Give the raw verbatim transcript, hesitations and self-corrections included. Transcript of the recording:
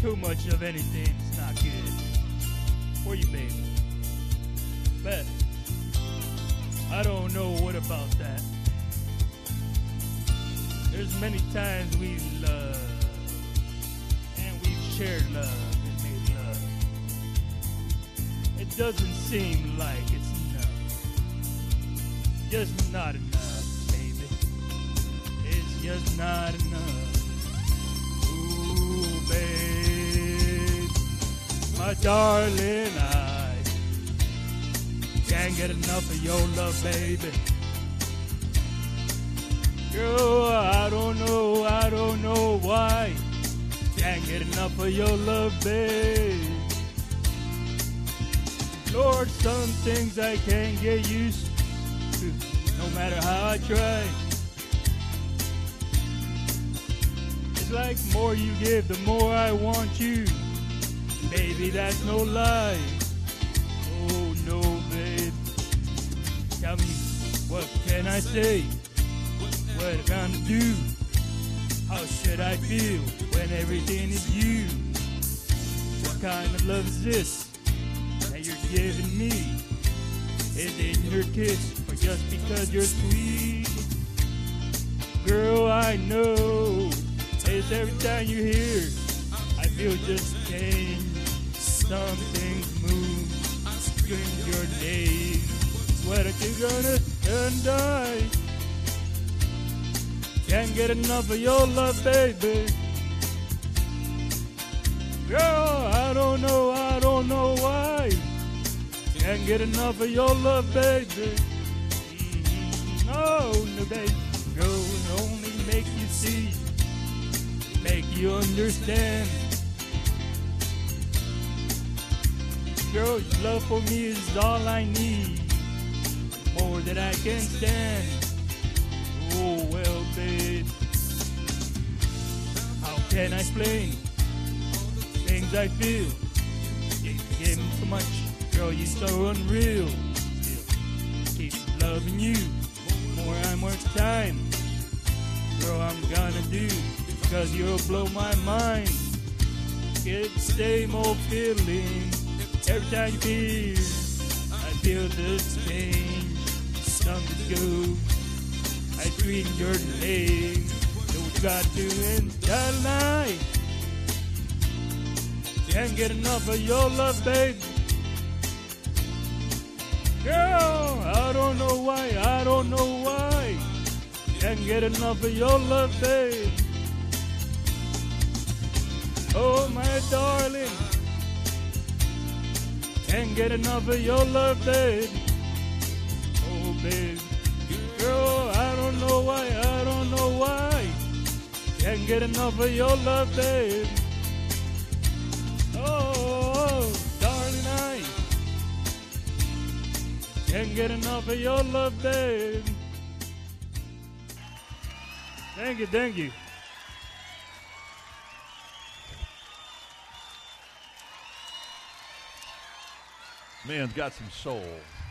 Too much of anything is not good for you, baby. But I don't know what about that. There's many times we love and we've shared love and made love. It doesn't seem like it's enough. Just not enough, baby. It's just not enough. Ooh, babe, my darling, I can't get enough of your love, baby. Girl, I don't know, I don't know why. Can't get enough of your love, babe. Lord, some things I can't get used to, no matter how I try. It's like more you give, the more I want you. Baby, that's no lie. Oh, no, babe. Tell me, what can I say? What I'm gonna do? How should I feel when everything is you? What kind of love is this that you're giving me? Is it your kiss or just because you're sweet? Girl, I know it's every time you hear, I feel just change. Something's moved in your days. What are you gonna and die? Can't get enough of your love, baby. Girl, I don't know, I don't know why. Can't get enough of your love, baby. Mm-hmm. No, no, baby. Girl, it only make you see, make you understand. Girl, your love for me is all I need, more than I can stand. Oh, well, babe, how can I explain things I feel? You gave me so much, girl, you're so unreal. Still keep loving you more and more time. Girl, I'm gonna do, because you'll blow my mind. Get the same old feeling every time you feel. I feel this change, something's good. I scream your name, don't got to end that night. Can't get enough of your love, baby. Girl, I don't know why, I don't know why. Can't get enough of your love, babe. Oh, my darling, can't get enough of your love, babe. Oh, babe. Girl, I don't know why, I don't know why. Can't get enough of your love, babe. Oh, darling, I can't get enough of your love, babe. Thank you, thank you. Man's got some soul.